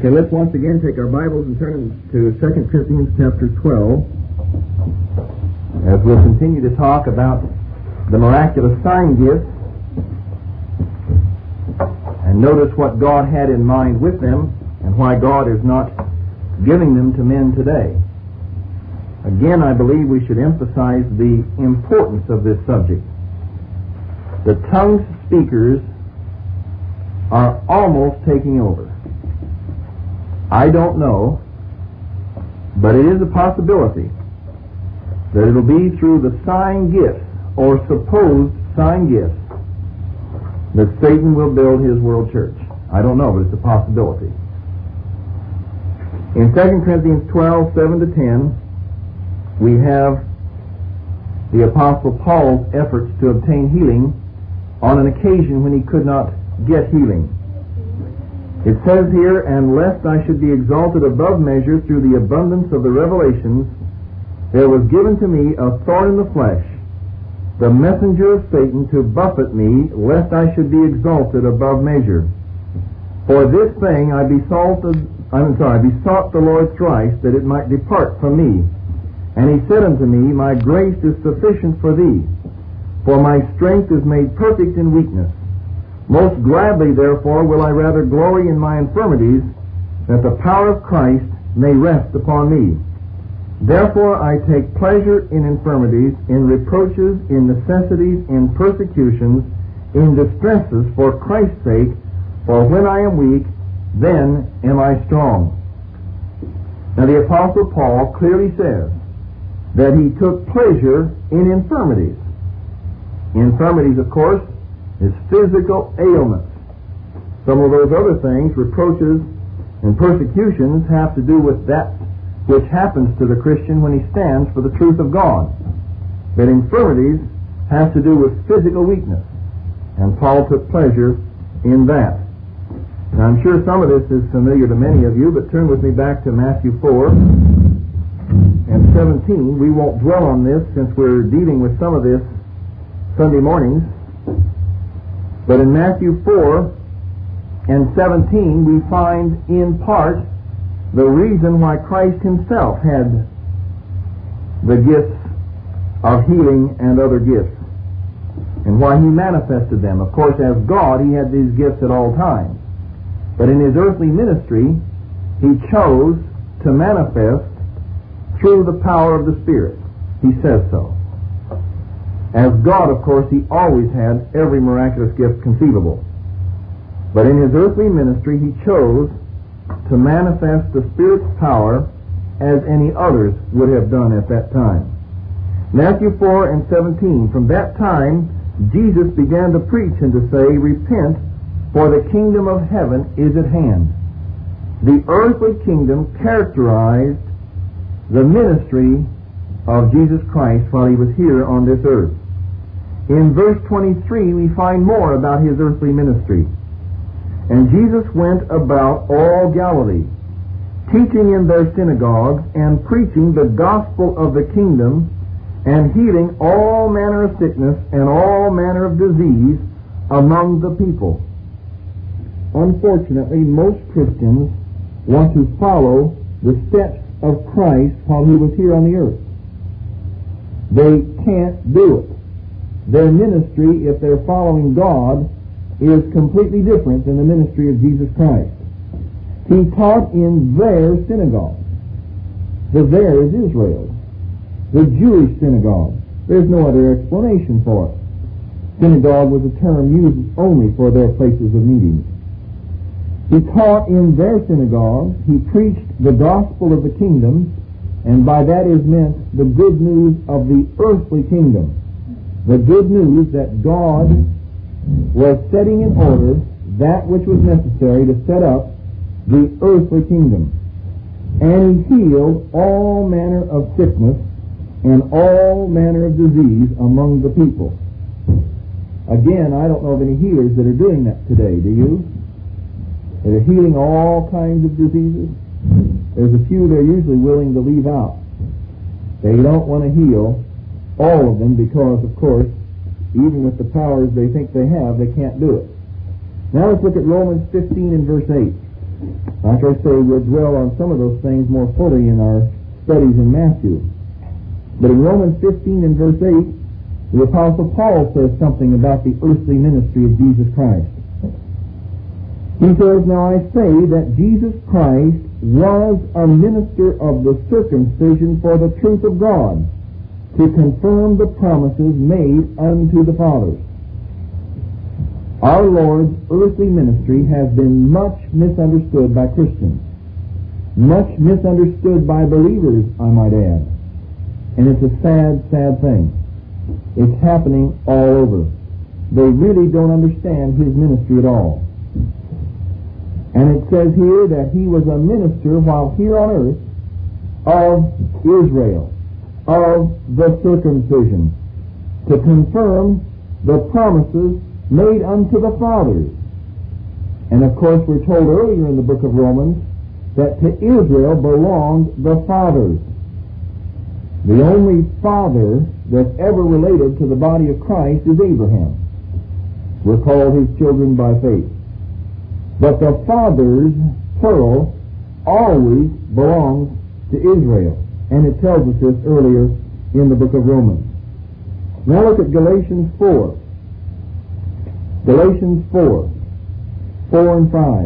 Okay, let's once again take our Bibles and turn to 2 Corinthians chapter 12 as we'll continue to talk about the miraculous sign gifts and notice what God had in mind with them and why God is not giving them to men today. Again, I believe we should emphasize the importance of this subject. The tongue speakers are almost taking over. I don't know, but it is a possibility that it'll be through the sign gifts or supposed sign gifts that Satan will build his world church. I don't know, but it's a possibility. In 2 Corinthians 12, 7 to 10, we have the Apostle Paul's efforts to obtain healing on an occasion when he could not get healing. It says here, "And lest I should be exalted above measure through the abundance of the revelations, there was given to me a thorn in the flesh, the messenger of Satan to buffet me, lest I should be exalted above measure. For this thing I besought the Lord thrice, that it might depart from me. And he said unto me, My grace is sufficient for thee, for my strength is made perfect in weakness. Most gladly, therefore, will I rather glory in my infirmities, that the power of Christ may rest upon me. Therefore I take pleasure in infirmities, in reproaches, in necessities, in persecutions, in distresses, for Christ's sake, for when I am weak, then am I strong." Now the Apostle Paul clearly says that he took pleasure in infirmities. Infirmities, of course, is physical ailments. Some of those other things, reproaches and persecutions, have to do with that which happens to the Christian when he stands for the truth of God. But infirmities have to do with physical weakness, and Paul took pleasure in that. Now I'm sure some of this is familiar to many of you, but turn with me back to Matthew 4 and 17. We won't dwell on this since we're dealing with some of this Sunday mornings. But in Matthew 4 and 17, we find in part the reason why Christ himself had the gifts of healing and other gifts, and why he manifested them. Of course, as God, he had these gifts at all times. But in his earthly ministry, he chose to manifest through the power of the Spirit. He says so. As God, of course, he always had every miraculous gift conceivable. But in his earthly ministry, he chose to manifest the Spirit's power as any others would have done at that time. Matthew 4 and 17, "From that time Jesus began to preach and to say, Repent, for the kingdom of heaven is at hand." The earthly kingdom characterized the ministry of Jesus Christ while he was here on this earth. In verse 23, we find more about his earthly ministry. "And Jesus went about all Galilee, teaching in their synagogues and preaching the gospel of the kingdom, and healing all manner of sickness and all manner of disease among the people." Unfortunately, most Christians want to follow the steps of Christ while he was here on the earth. They can't do it. Their ministry, if they're following God, is completely different than the ministry of Jesus Christ. He taught in their synagogue. The "there" is Israel, the Jewish synagogue. There's no other explanation for it. Synagogue was a term used only for their places of meeting. He taught in their synagogues. He preached the gospel of the kingdom, and by that is meant the good news of the earthly kingdom. The good news that God was setting in order that which was necessary to set up the earthly kingdom. And he healed all manner of sickness and all manner of disease among the people. Again, I don't know of any healers that are doing that today, do you? They're healing all kinds of diseases. There's a few they're usually willing to leave out. They don't want to heal all of them because, of course, even with the powers they think they have, they can't do it. Now let's look at Romans 15 and verse 8. Like I say, we'll dwell on some of those things more fully in our studies in Matthew. But in Romans 15 and verse 8, the Apostle Paul says something about the earthly ministry of Jesus Christ. He says, "Now I say that Jesus Christ was a minister of the circumcision for the truth of God, to confirm the promises made unto the fathers." Our Lord's earthly ministry has been much misunderstood by Christians, much misunderstood by believers, I might add. And it's a sad, sad thing. It's happening all over. They really don't understand His ministry at all. And it says here that He was a minister while here on earth of Israel, of the circumcision, to confirm the promises made unto the fathers. And of course we're told earlier in the book of Romans that to Israel belonged the fathers. The only father that's ever related to the body of Christ is Abraham. We're called his children by faith. But the fathers, plural, always belongs to Israel. And it tells us this earlier in the book of Romans. Now look at Galatians 4. Galatians 4, 4 and 5.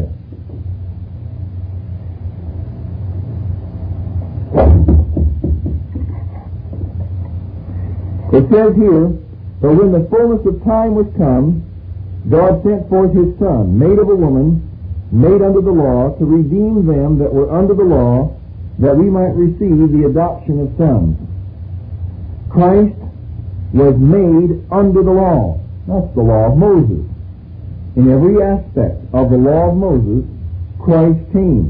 It says here, "For when the fullness of time was come, God sent forth His Son, made of a woman, made under the law, to redeem them that were under the law, that we might receive the adoption of sons." Christ was made under the law. That's the law of Moses. In every aspect of the law of Moses, Christ came.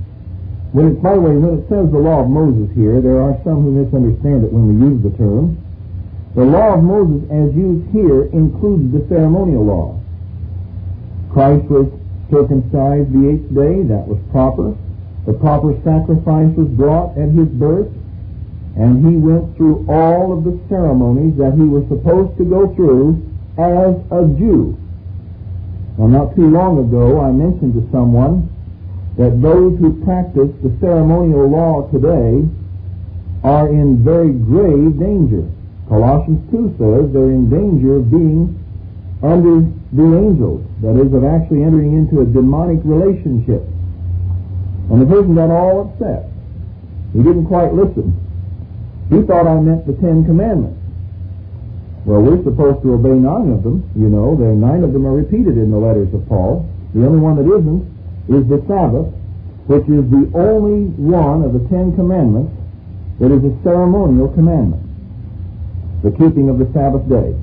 By the way, when it says the law of Moses here, there are some who misunderstand it when we use the term. The law of Moses, as used here, includes the ceremonial law. Christ was circumcised the 8th day. That was proper. The proper sacrifice was brought at His birth, and He went through all of the ceremonies that He was supposed to go through as a Jew. Well, not too long ago, I mentioned to someone that those who practice the ceremonial law today are in very grave danger. Colossians 2 says they're in danger of being under the angels, that is, of actually entering into a demonic relationship. And the person got all upset. He didn't quite listen. He thought I meant the 10 Commandments. Well, we're supposed to obey 9 of them. You know, 9 of them are repeated in the letters of Paul. The only one that isn't is the Sabbath, which is the only one of the 10 Commandments that is a ceremonial commandment, the keeping of the Sabbath day.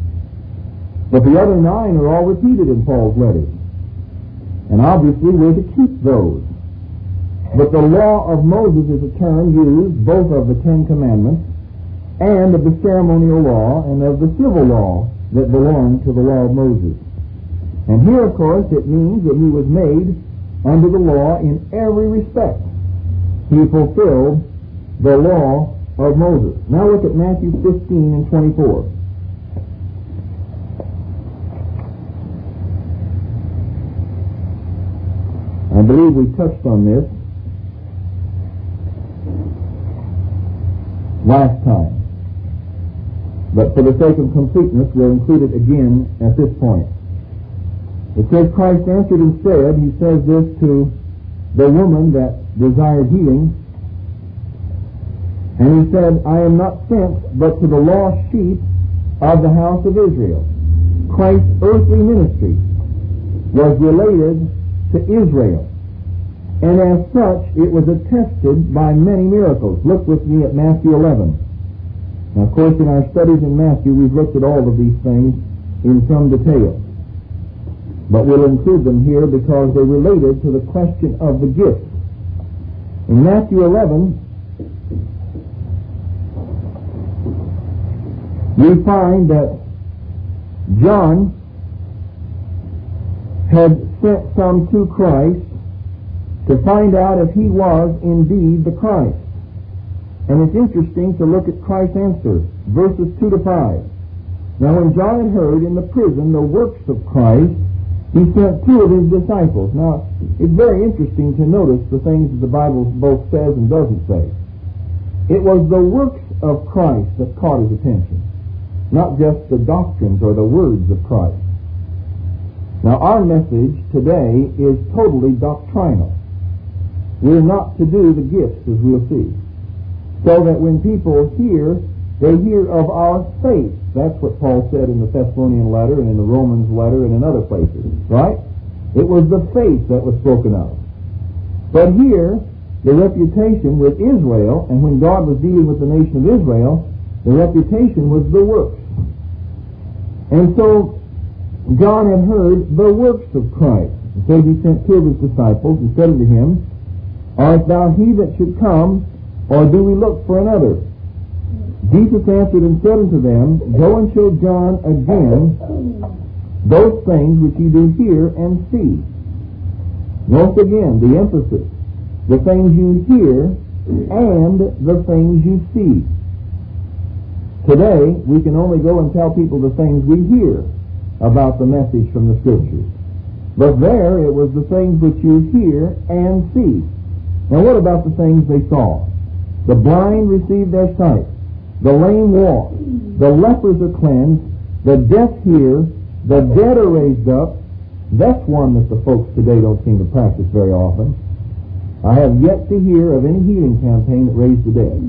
But the other 9 are all repeated in Paul's letters. And obviously we're to keep those. But the law of Moses is a term used both of the 10 Commandments and of the ceremonial law and of the civil law that belonged to the law of Moses. And here, of course, it means that He was made under the law in every respect. He fulfilled the law of Moses. Now look at Matthew 15 and 24. I believe we touched on this last time. But for the sake of completeness, we'll include it again at this point. It says, "Christ answered and said," He says this to the woman that desired healing, and He said, "I am not sent but to the lost sheep of the house of Israel." Christ's earthly ministry was related to Israel, and as such it was attested by many miracles. Look with me at Matthew 11. Now, of course, in our studies in Matthew, we've looked at all of these things in some detail. But we'll include them here because they're related to the question of the gifts. In Matthew 11, we find that John had sent some to Christ to find out if He was indeed the Christ. And it's interesting to look at Christ's answer, verses 2 to 5. "Now when John had heard in the prison the works of Christ, He sent two of his disciples. Now, it's very interesting to notice the things that the Bible both says and doesn't say. It was the works of Christ that caught his attention, not just the doctrines or the words of Christ. Now, our message today is totally doctrinal. We're not to do the gifts, as we'll see. So that when people hear, they hear of our faith. That's what Paul said in the Thessalonian letter and in the Romans letter and in other places, right? It was the faith that was spoken of. But here, the reputation with Israel, and when God was dealing with the nation of Israel, the reputation was the works. And so, John had heard the works of Christ. And so he sent two of his disciples and said unto him, Art thou he that should come, or do we look for another? Jesus answered and said unto them, Go and show John again those things which ye do hear and see. Notice again the emphasis. The things you hear and the things you see. Today, we can only go and tell people the things we hear about the message from the Scriptures. But there, it was the things which you hear and see. Now, what about the things they saw? The blind receive their sight. The lame walk. The lepers are cleansed. The deaf hear. The dead are raised up. That's one that the folks today don't seem to practice very often. I have yet to hear of any healing campaign that raised the dead.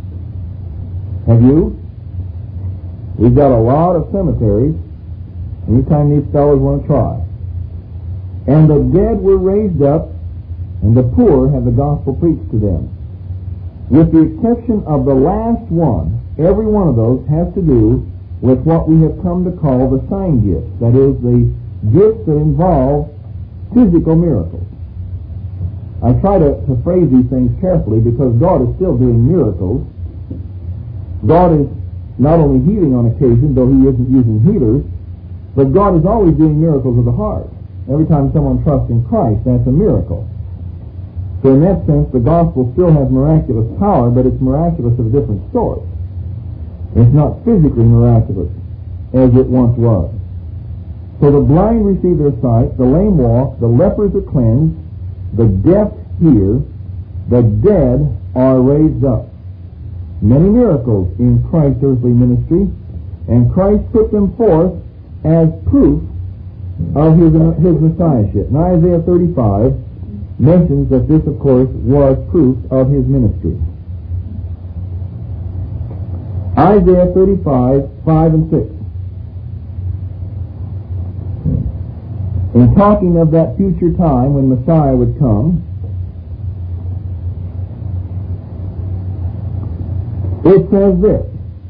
Have you? We've got a lot of cemeteries anytime these fellows want to try. And the dead were raised up, and the poor had the gospel preached to them. With the exception of the last one, every one of those has to do with what we have come to call the sign gifts. That is, the gifts that involve physical miracles. I try to phrase these things carefully because God is still doing miracles. God is not only healing on occasion, though He isn't using healers, but God is always doing miracles of the heart. Every time someone trusts in Christ, that's a miracle. So in that sense, the gospel still has miraculous power, but it's miraculous of a different sort. It's not physically miraculous as it once was. So the blind receive their sight, the lame walk, the lepers are cleansed, the deaf hear, the dead are raised up. Many miracles in Christ's earthly ministry, and Christ put them forth as proof of his Messiahship. Now Isaiah 35 mentions that this, of course, was proof of his ministry. Isaiah 35, 5 and 6. In talking of that future time when Messiah would come, it says this.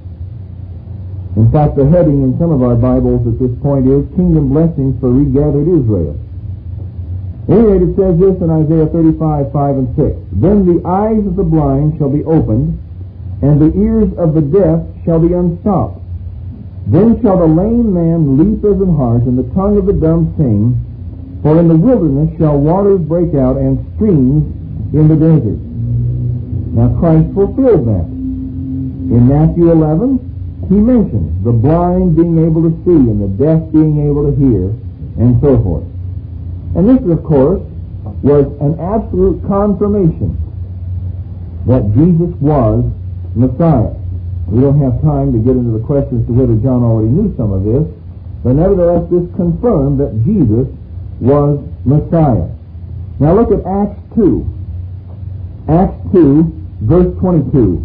In fact, the heading in some of our Bibles at this point is Kingdom Blessings for Regathered Israel. Anyway, it says this in Isaiah 35, 5 and 6. Then the eyes of the blind shall be opened, and the ears of the deaf shall be unstopped. Then shall the lame man leap as an hart, and the tongue of the dumb sing. For in the wilderness shall waters break out, and streams in the desert. Now Christ fulfilled that. In Matthew 11, he mentions the blind being able to see, and the deaf being able to hear, and so forth. And this, of course, was an absolute confirmation that Jesus was Messiah. We don't have time to get into the question as to whether John already knew some of this, but nevertheless this confirmed that Jesus was Messiah. Now look at Acts 2. Acts 2, verse 22.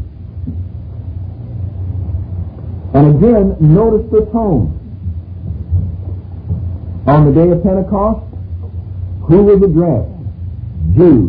And again, notice the tone. On the day of Pentecost, who was addressed? Jews.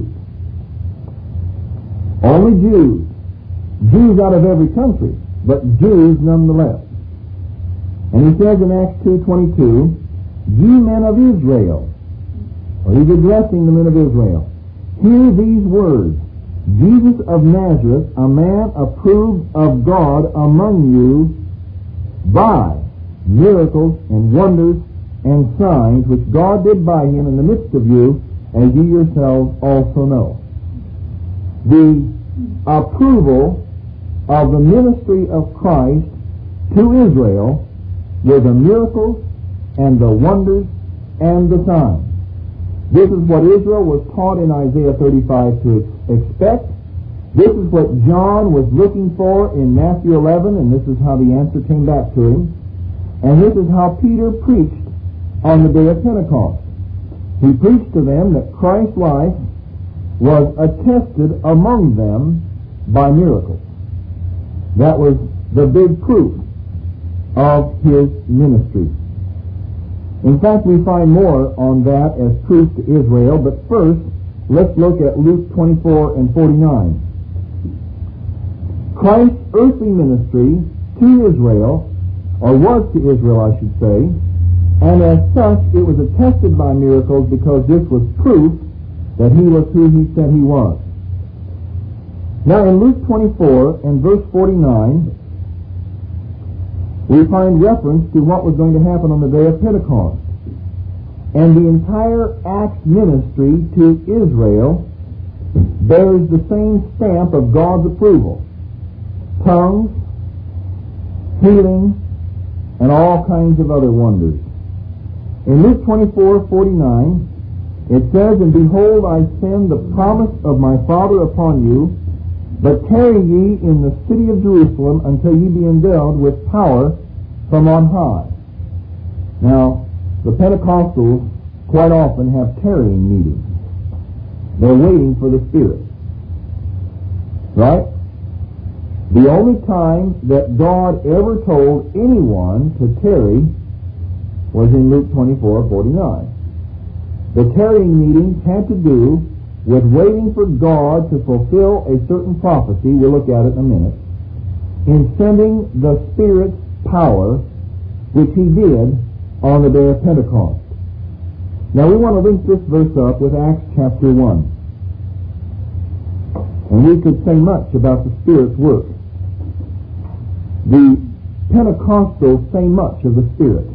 Only Jews. Jews out of every country, but Jews nonetheless. And he says in Acts 2:22, Ye men of Israel, or he's addressing the men of Israel, hear these words, Jesus of Nazareth, a man approved of God among you by miracles and wonders and signs which God did by him in the midst of you, as ye yourselves also know. The approval of the ministry of Christ to Israel were the miracles and the wonders and the signs. This is what Israel was taught in Isaiah 35 to expect. This is what John was looking for in Matthew 11, and this is how the answer came back to him. And this is how Peter preached on the day of Pentecost. He preached to them that Christ's life was attested among them by miracles. That was the big proof of his ministry. In fact, we find more on that as proof to Israel, but first, let's look at Luke 24 and 49. Christ's earthly ministry to Israel, or was to Israel, I should say, and as such, it was attested by miracles because this was proof that he was who he said he was. Now, in Luke 24 and verse 49, we find reference to what was going to happen on the day of Pentecost. And the entire Acts ministry to Israel bears the same stamp of God's approval. Tongues, healing, and all kinds of other wonders. In Luke 24:49, it says, "And behold, I send the promise of my Father upon you, but tarry ye in the city of Jerusalem until ye be endowed with power from on high." Now, the Pentecostals quite often have tarrying meetings. They're waiting for the Spirit. Right? The only time that God ever told anyone to tarry was in Luke 24:49. The tarrying meetings had to do with waiting for God to fulfill a certain prophecy, we'll look at it in a minute, in sending the Spirit's power, which he did on the day of Pentecost. Now we want to link this verse up with Acts chapter 1. And we could say much about the Spirit's work. The Pentecostals say much of the Spirit.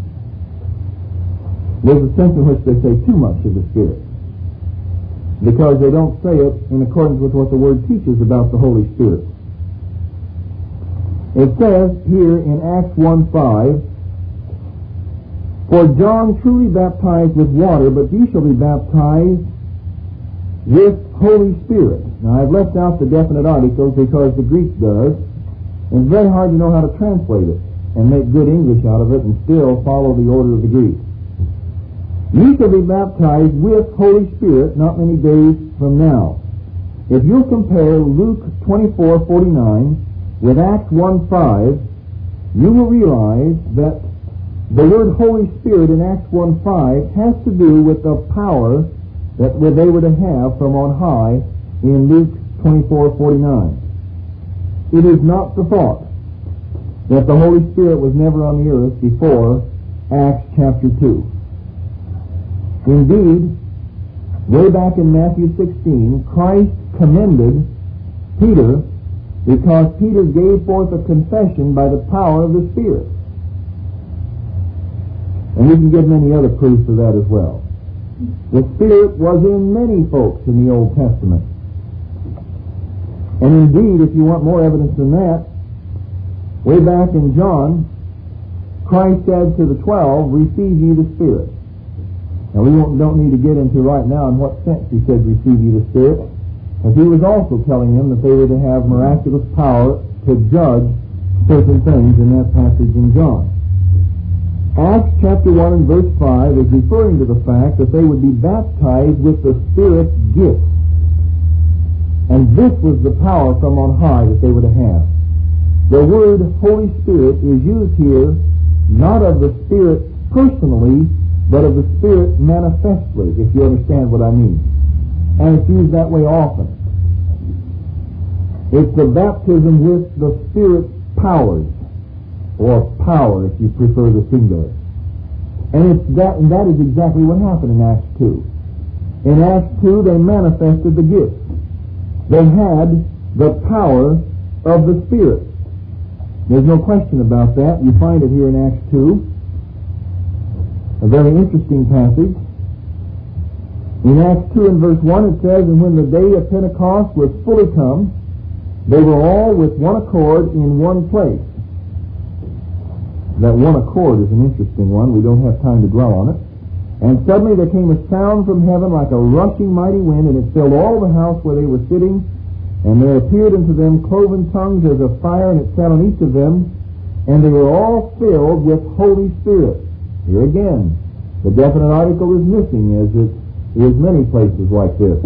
There's a sense in which they say too much of the Spirit, because they don't say it in accordance with what the Word teaches about the Holy Spirit. It says here in Acts 1:5, "For John truly baptized with water, but ye shall be baptized with Holy Spirit." Now I've left out the definite articles because the Greek does, and it's very hard to know how to translate it and make good English out of it and still follow the order of the Greek. "Ye shall be baptized with Holy Spirit not many days from now." If you'll compare Luke 24:49 with Acts 1:5, you will realize that the word Holy Spirit in Acts 1:5 has to do with the power that they were to have from on high in Luke 24:49. It is not the thought that the Holy Spirit was never on the earth before Acts chapter 2. Indeed, way back in Matthew 16, Christ commended Peter because Peter gave forth a confession by the power of the Spirit. And we can give many other proofs of that as well. The Spirit was in many folks in the Old Testament. And indeed, if you want more evidence than that, way back in John, Christ said to the 12, "Receive ye the Spirit." Now we don't need to get into right now in what sense he said, "Receive ye the Spirit," because he was also telling them that they were to have miraculous power to judge certain things in that passage in John. Acts chapter 1 and verse 5 is referring to the fact that they would be baptized with the Spirit's gift. And this was the power from on high that they were to have. The word Holy Spirit is used here not of the Spirit personally, but of the Spirit manifestly, if you understand what I mean. And it's used that way often. It's the baptism with the Spirit's powers, or power if you prefer the singular. And that is exactly what happened in Acts 2. In Acts 2 they manifested the gift. They had the power of the Spirit. There's no question about that. You find it here in Acts 2. A very interesting passage. In Acts 2 and verse 1 it says, "And when the day of Pentecost was fully come, they were all with one accord in one place." That one accord is an interesting one. We don't have time to dwell on it. And suddenly there came a sound from heaven like a rushing mighty wind, and it filled all the house where they were sitting. And there appeared unto them cloven tongues as of fire, and it sat on each of them. And they were all filled with Holy Spirit. Here again, the definite article is missing, as it is many places like this.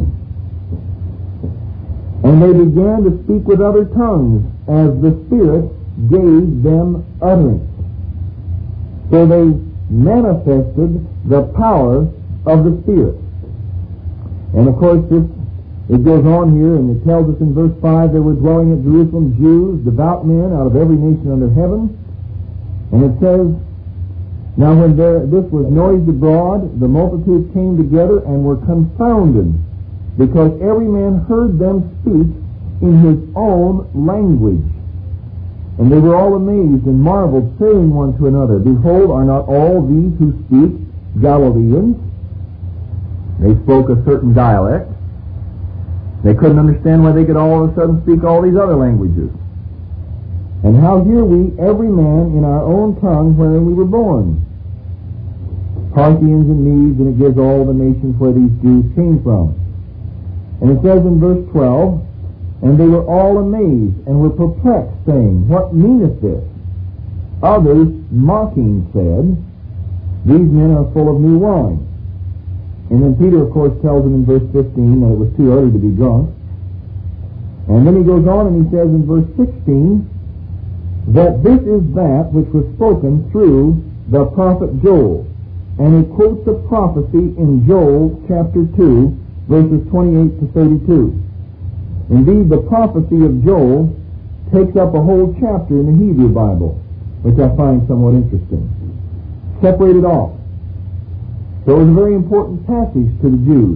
And they began to speak with other tongues, as the Spirit gave them utterance. So they manifested the power of the Spirit. And of course, it goes on here, and it tells us in verse 5, there were dwelling at Jerusalem Jews, devout men out of every nation under heaven. And it says, now when this was noised abroad, the multitude came together and were confounded, because every man heard them speak in his own language. And they were all amazed and marveled, saying one to another, Behold, are not all these who speak Galileans? They spoke a certain dialect. They couldn't understand why they could all of a sudden speak all these other languages. And how hear we every man in our own tongue wherein we were born? Parthians and Medes, and it gives all the nations where these Jews came from. And it says in verse 12, And they were all amazed and were perplexed, saying, What meaneth this? Others, mocking, said, These men are full of new wine. And then Peter, of course, tells them in verse 15 that it was too early to be drunk. And then he goes on and he says in verse 16 that this is that which was spoken through the prophet Joel. And he quotes a prophecy in Joel chapter 2, verses 28 to 32. Indeed, the prophecy of Joel takes up a whole chapter in the Hebrew Bible, which I find somewhat interesting. Separated off. So it was a very important passage to the Jews.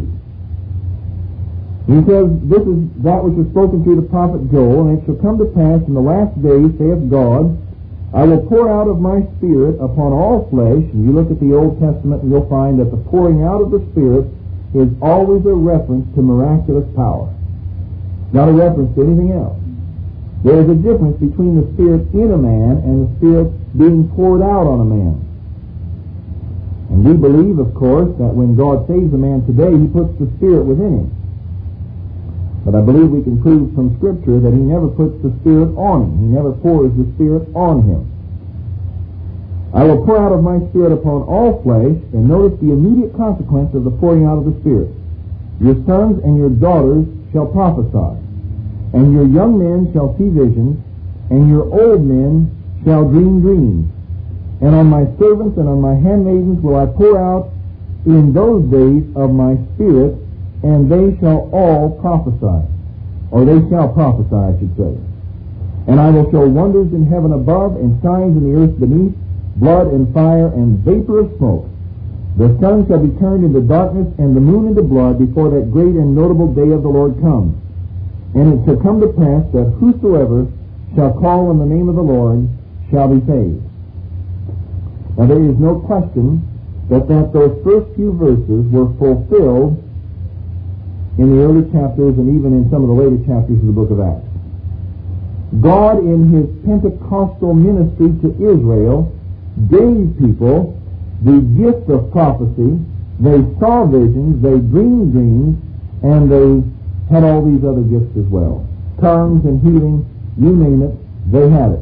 He says, This is that which was spoken through the prophet Joel, and it shall come to pass in the last days, saith God, I will pour out of my Spirit upon all flesh. And you look at the Old Testament and you'll find that the pouring out of the Spirit is always a reference to miraculous power. Not a reference to anything else. There is a difference between the Spirit in a man and the Spirit being poured out on a man. And we believe, of course, that when God saves a man today, He puts the Spirit within him. But I believe we can prove from Scripture that He never puts the Spirit on him. He never pours the Spirit on him. I will pour out of my Spirit upon all flesh, and notice the immediate consequence of the pouring out of the Spirit. Your sons and your daughters shall prophesy, and your young men shall see visions, and your old men shall dream dreams. And on my servants and on my handmaidens will I pour out in those days of my Spirit, and they shall all prophesy. Or they shall prophesy, I should say. And I will show wonders in heaven above, and signs in the earth beneath, blood and fire and vapor of smoke. The sun shall be turned into darkness, and the moon into blood, before that great and notable day of the Lord comes. And it shall come to pass that whosoever shall call on the name of the Lord shall be saved. Now there is no question that those first few verses were fulfilled in the early chapters and even in some of the later chapters of the book of Acts. God, in His Pentecostal ministry to Israel, gave people the gift of prophecy. They saw visions, they dreamed dreams, and they had all these other gifts as well. Tongues and healing, you name it, they had it.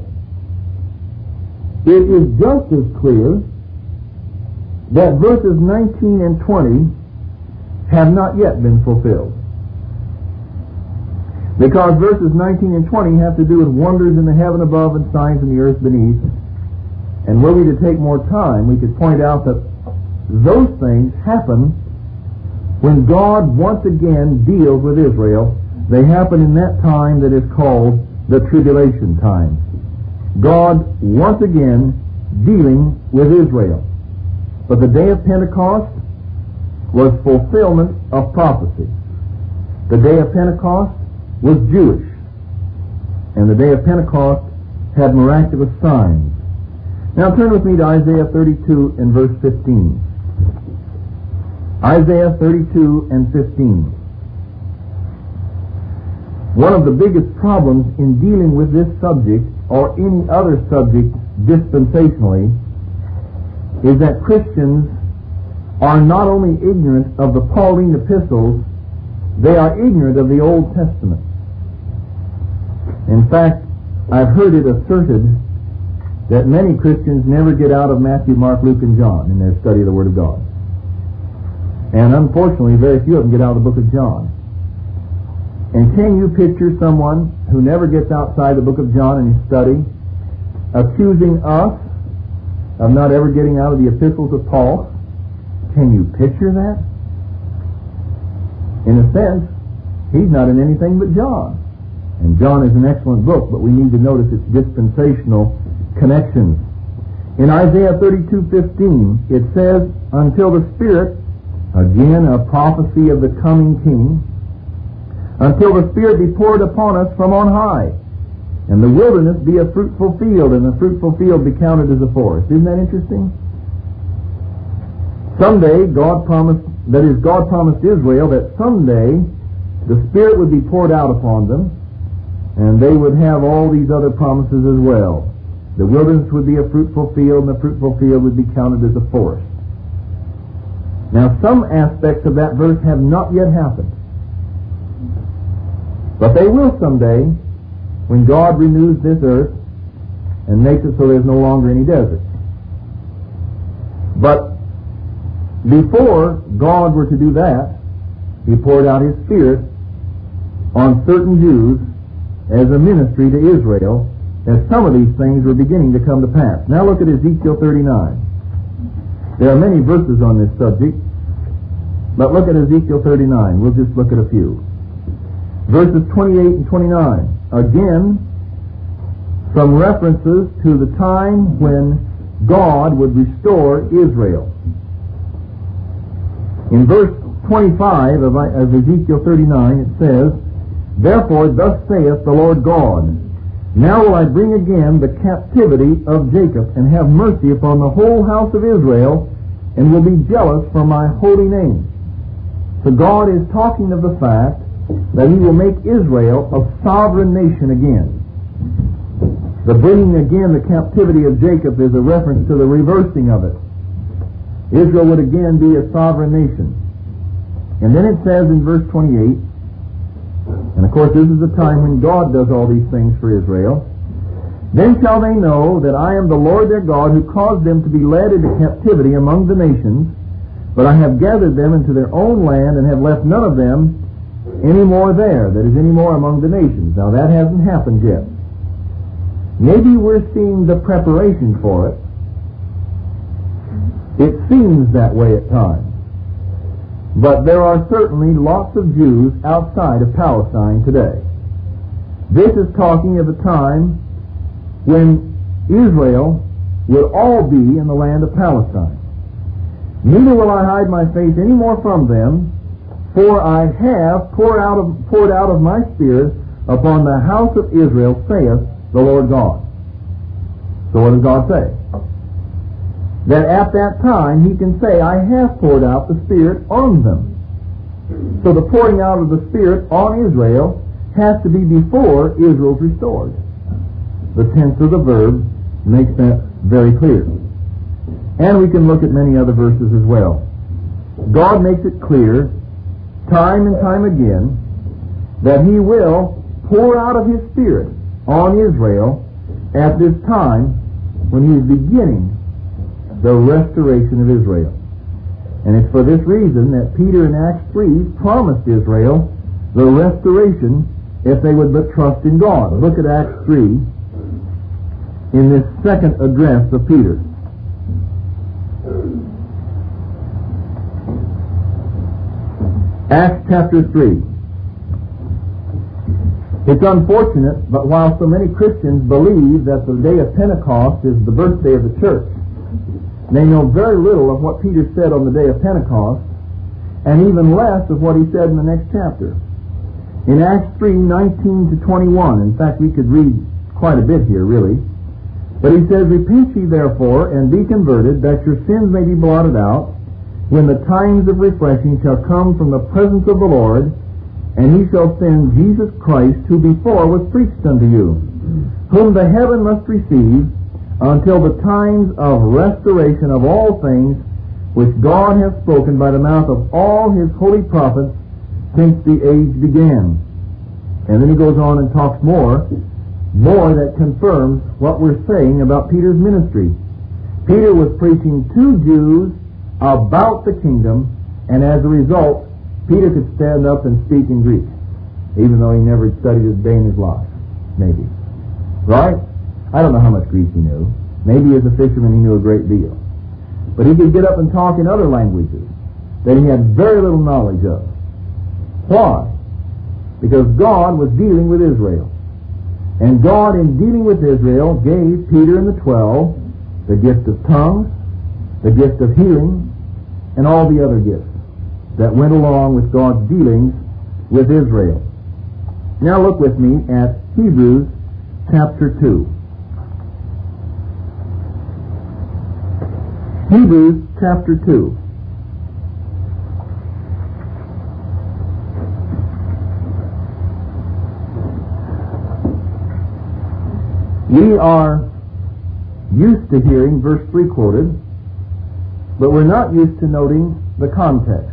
It is just as clear that verses 19 and 20 have not yet been fulfilled. Because verses 19 and 20 have to do with wonders in the heaven above and signs in the earth beneath. And were we to take more time, we could point out that those things happen when God once again deals with Israel. They happen in that time that is called the tribulation time. God once again dealing with Israel. But the day of Pentecost was fulfillment of prophecy. The day of Pentecost was Jewish. And the day of Pentecost had miraculous signs. Now turn with me to Isaiah 32 and verse 15. Isaiah 32 and 15. One of the biggest problems in dealing with this subject or any other subject dispensationally is that Christians are not only ignorant of the Pauline epistles, they are ignorant of the Old Testament. In fact, I've heard it asserted that many Christians never get out of Matthew, Mark, Luke, and John in their study of the Word of God. And unfortunately, very few of them get out of the book of John. And can you picture someone who never gets outside the book of John in his study accusing us of not ever getting out of the epistles of Paul? Can you picture that? In a sense, he's not in anything but John. And John is an excellent book, but we need to notice its dispensational connections. In Isaiah 32:15, it says, until the Spirit, again a prophecy of the coming King, until the Spirit be poured upon us from on high, and the wilderness be a fruitful field, and the fruitful field be counted as a forest. Isn't that interesting? Someday, God promised Israel that someday the Spirit would be poured out upon them, and they would have all these other promises as well. The wilderness would be a fruitful field, and the fruitful field would be counted as a forest. Now, some aspects of that verse have not yet happened. But they will someday, when God renews this earth and makes it so there's no longer any desert. But before God were to do that, He poured out His Spirit on certain Jews as a ministry to Israel, as some of these things were beginning to come to pass. Now look at Ezekiel 39. There are many verses on this subject, but look at Ezekiel 39. We'll just look at a few. Verses 28 and 29. Again, some references to the time when God would restore Israel. In verse 25 of Ezekiel 39, it says, therefore, thus saith the Lord God, now will I bring again the captivity of Jacob, and have mercy upon the whole house of Israel, and will be jealous for my holy name. So God is talking of the fact that He will make Israel a sovereign nation again. The bringing again the captivity of Jacob is a reference to the reversing of it. Israel would again be a sovereign nation. And then it says in verse 28, and of course this is the time when God does all these things for Israel, then shall they know that I am the Lord their God, who caused them to be led into captivity among the nations, but I have gathered them into their own land, and have left none of them any more there, that is, any more among the nations. Now that hasn't happened yet. Maybe we're seeing the preparation for it. It seems that way at times. But there are certainly lots of Jews outside of Palestine today. This is talking of a time when Israel will all be in the land of Palestine. Neither will I hide my face any more from them, for I have poured out of my Spirit upon the house of Israel, saith the Lord God. So what does God say? That at that time He can say, I have poured out the Spirit on them. So the pouring out of the Spirit on Israel has to be before Israel's restored. The tense of the verb makes that very clear. And we can look at many other verses as well. God makes it clear, time and time again, that He will pour out of His Spirit on Israel at this time when He is beginning the restoration of Israel. And it's for this reason that Peter in Acts 3 promised Israel the restoration if they would but trust in God. Look at Acts 3 in this second address of Peter. Acts chapter 3. It's unfortunate, but while so many Christians believe that the day of Pentecost is the birthday of the church, they know very little of what Peter said on the day of Pentecost, and even less of what he said in the next chapter. In Acts 3, 19 to 21, in fact we could read quite a bit here really, but he says, repent ye therefore, and be converted, that your sins may be blotted out, when the times of refreshing shall come from the presence of the Lord, and He shall send Jesus Christ, who before was preached unto you, whom the heaven must receive, until the times of restoration of all things which God hath spoken by the mouth of all his holy prophets since the age began. And then he goes on and talks more that confirms what we're saying about Peter's ministry. Peter was preaching to Jews about the kingdom, and as a result, Peter could stand up and speak in Greek, even though he never studied a day in his life. Maybe. Right? I don't know how much Greek he knew. Maybe as a fisherman he knew a great deal. But he could get up and talk in other languages that he had very little knowledge of. Why? Because God was dealing with Israel. And God, in dealing with Israel, gave Peter and the 12 the gift of tongues, the gift of healing, and all the other gifts that went along with God's dealings with Israel. Now look with me at Hebrews chapter 2. Hebrews chapter 2. We are used to hearing verse 3 quoted, but we're not used to noting the context.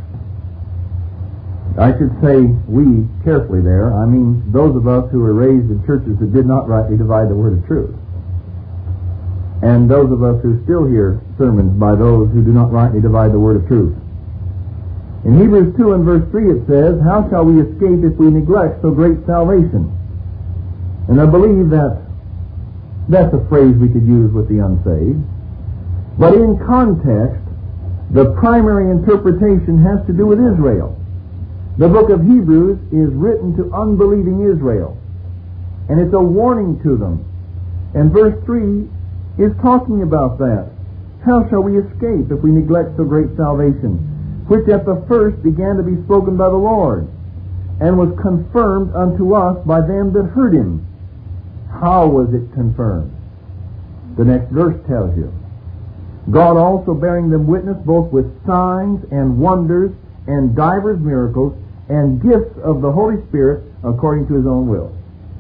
I should say we carefully there. I mean those of us who were raised in churches that did not rightly divide the word of truth. And those of us who still hear sermons by those who do not rightly divide the word of truth. In Hebrews 2 and verse 3 it says, how shall we escape if we neglect so great salvation? And I believe that's a phrase we could use with the unsaved. But in context, the primary interpretation has to do with Israel. The book of Hebrews is written to unbelieving Israel, and it's a warning to them. And verse 3 is talking about that. How shall we escape if we neglect so great salvation, which at the first began to be spoken by the Lord, and was confirmed unto us by them that heard him? How was it confirmed? The next verse tells you. God also bearing them witness both with signs and wonders and divers miracles and gifts of the Holy Spirit according to his own will.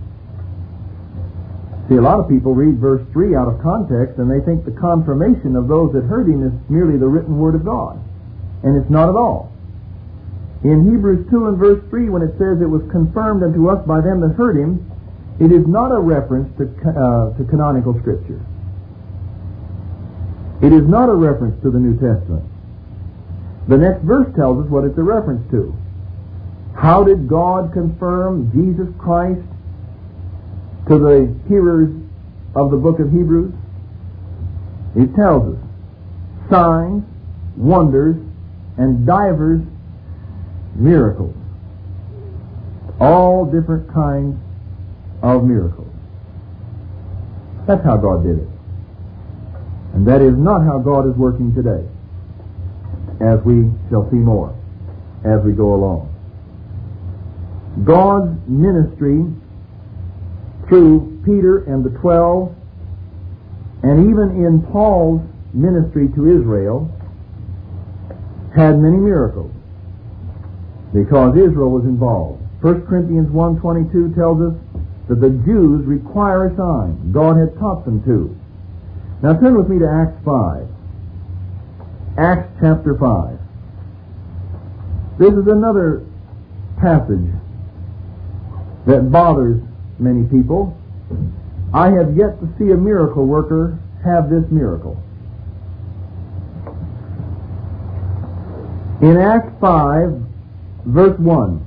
See, a lot of people read verse 3 out of context and they think the confirmation of those that heard him is merely the written word of God. And it's not at all. In Hebrews 2 and verse 3, when it says it was confirmed unto us by them that heard him, it is not a reference to canonical Scripture. It is not a reference to the New Testament. The next verse tells us what it's a reference to. How did God confirm Jesus Christ to the hearers of the book of Hebrews? It tells us signs, wonders, and divers miracles. All different kinds of miracles. That's how God did it. And that is not how God is working today, as we shall see more as we go along. God's ministry through Peter and the 12, and even in Paul's ministry to Israel, had many miracles because Israel was involved. 1 Corinthians 1:22 tells us that the Jews require a sign. God had taught them to. Now turn with me to Acts 5. Acts chapter 5. This is another passage that bothers many people. I have yet to see a miracle worker have this miracle. In Acts 5, verse 1,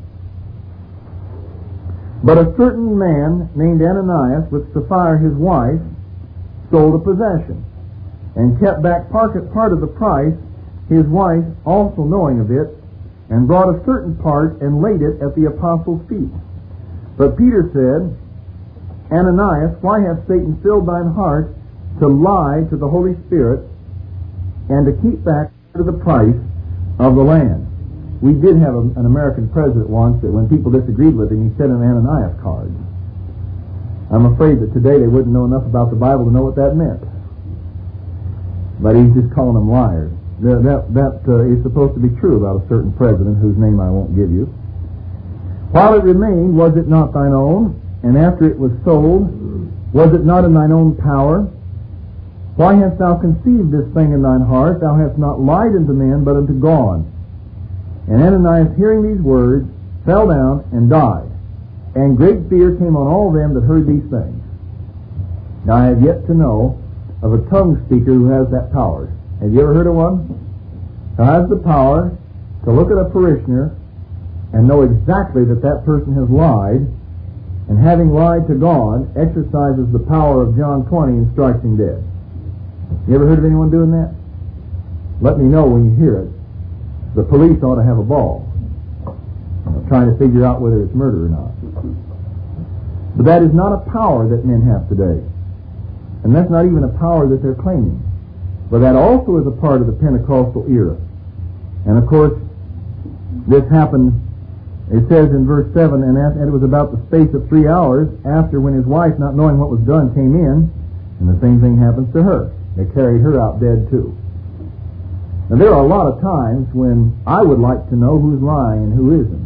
but a certain man named Ananias with Sapphira his wife sold a possession and kept back part of the price, his wife also knowing of it, and brought a certain part and laid it at the apostles' feet. But Peter said, Ananias, why hath Satan filled thine heart to lie to the Holy Spirit and to keep back part of the price of the land? We did have an American president once that when people disagreed with him, he sent an Ananias card. I'm afraid that today they wouldn't know enough about the Bible to know what that meant. But he's just calling them liars. That is supposed to be true about a certain president whose name I won't give you. While it remained, was it not thine own? And after it was sold, was it not in thine own power? Why hast thou conceived this thing in thine heart? Thou hast not lied unto men, but unto God. And Ananias, hearing these words, fell down and died. And great fear came on all them that heard these things. Now I have yet to know of a tongue speaker who has that power. Have you ever heard of one? Who has the power to look at a parishioner and know exactly that that person has lied, and having lied to God, exercises the power of John 20 and strikes him dead. You ever heard of anyone doing that? Let me know when you hear it. The police ought to have a ball, trying to figure out whether it's murder or not. But that is not a power that men have today. And that's not even a power that they're claiming. But that also is a part of the Pentecostal era. And of course, this happened, it says in verse 7, and it was about the space of 3 hours after, when his wife, not knowing what was done, came in, and the same thing happens to her. They carried her out dead too. Now there are a lot of times when I would like to know who's lying and who isn't.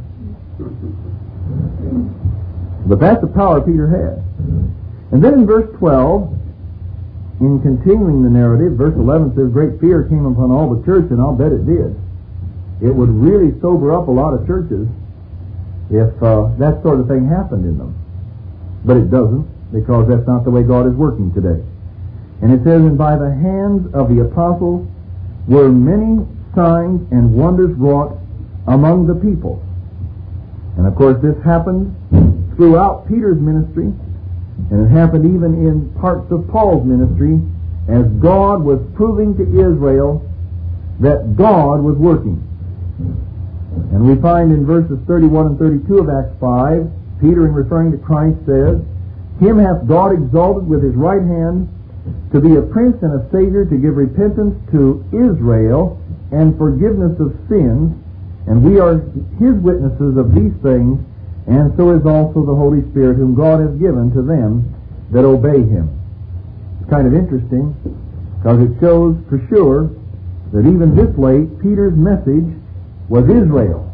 But that's the power Peter had. And then in verse 12, in continuing the narrative, verse 11 says, great fear came upon all the church, and I'll bet it did. It would really sober up a lot of churches if that sort of thing happened in them. But it doesn't, because that's not the way God is working today. And it says, and by the hands of the apostles were many signs and wonders wrought among the people. And of course this happened throughout Peter's ministry, and it happened even in parts of Paul's ministry, as God was proving to Israel that God was working. And we find in verses 31 and 32 of Acts 5, Peter, in referring to Christ, says, him hath God exalted with his right hand to be a prince and a savior, to give repentance to Israel and forgiveness of sins, and we are his witnesses of these things, and so is also the Holy Spirit, whom God has given to them that obey him. It's kind of interesting, because it shows for sure that even this late, Peter's message was Israel.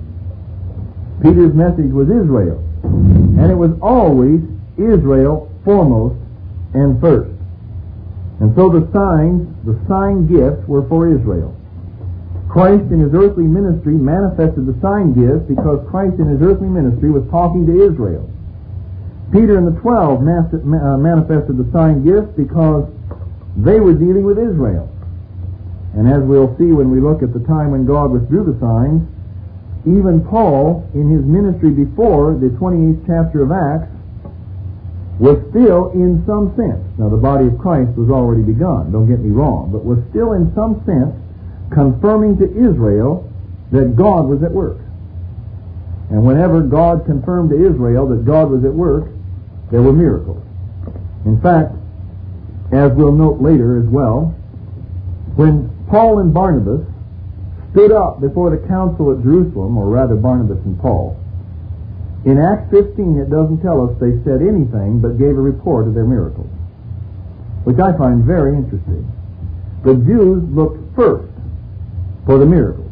Peter's message was Israel. And it was always Israel foremost and first. And so the sign gifts were for Israel. Christ in his earthly ministry manifested the sign gifts because Christ in his earthly ministry was talking to Israel. Peter and the 12 manifested the sign gifts because they were dealing with Israel. And as we'll see when we look at the time when God withdrew the signs, even Paul, in his ministry before the 28th chapter of Acts, was still in some sense, now the body of Christ was already begun, don't get me wrong, but was still in some sense confirming to Israel that God was at work. And whenever God confirmed to Israel that God was at work, there were miracles. In fact, as we'll note later as well, when Paul and Barnabas stood up before the council at Jerusalem, or rather Barnabas and Paul, in Acts 15 it doesn't tell us they said anything but gave a report of their miracles, which I find very interesting. The Jews looked first for the miracles,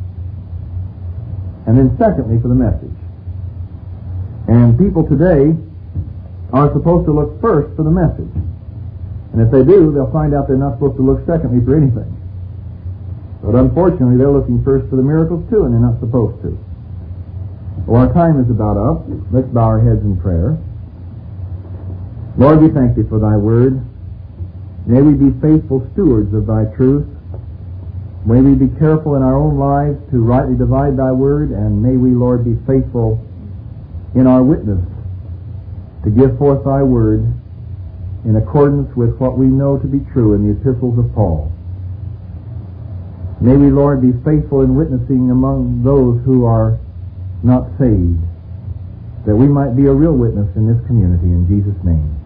and then secondly for the message. And people today are supposed to look first for the message. And if they do, they'll find out they're not supposed to look secondly for anything. But unfortunately, they're looking first for the miracles too, and they're not supposed to. Well, our time is about up. Let's bow our heads in prayer. Lord, we thank thee for thy word. May we be faithful stewards of thy truth. May we be careful in our own lives to rightly divide thy word, and may we, Lord, be faithful in our witness to give forth thy word in accordance with what we know to be true in the epistles of Paul. May we, Lord, be faithful in witnessing among those who are not saved, that we might be a real witness in this community, in Jesus' name.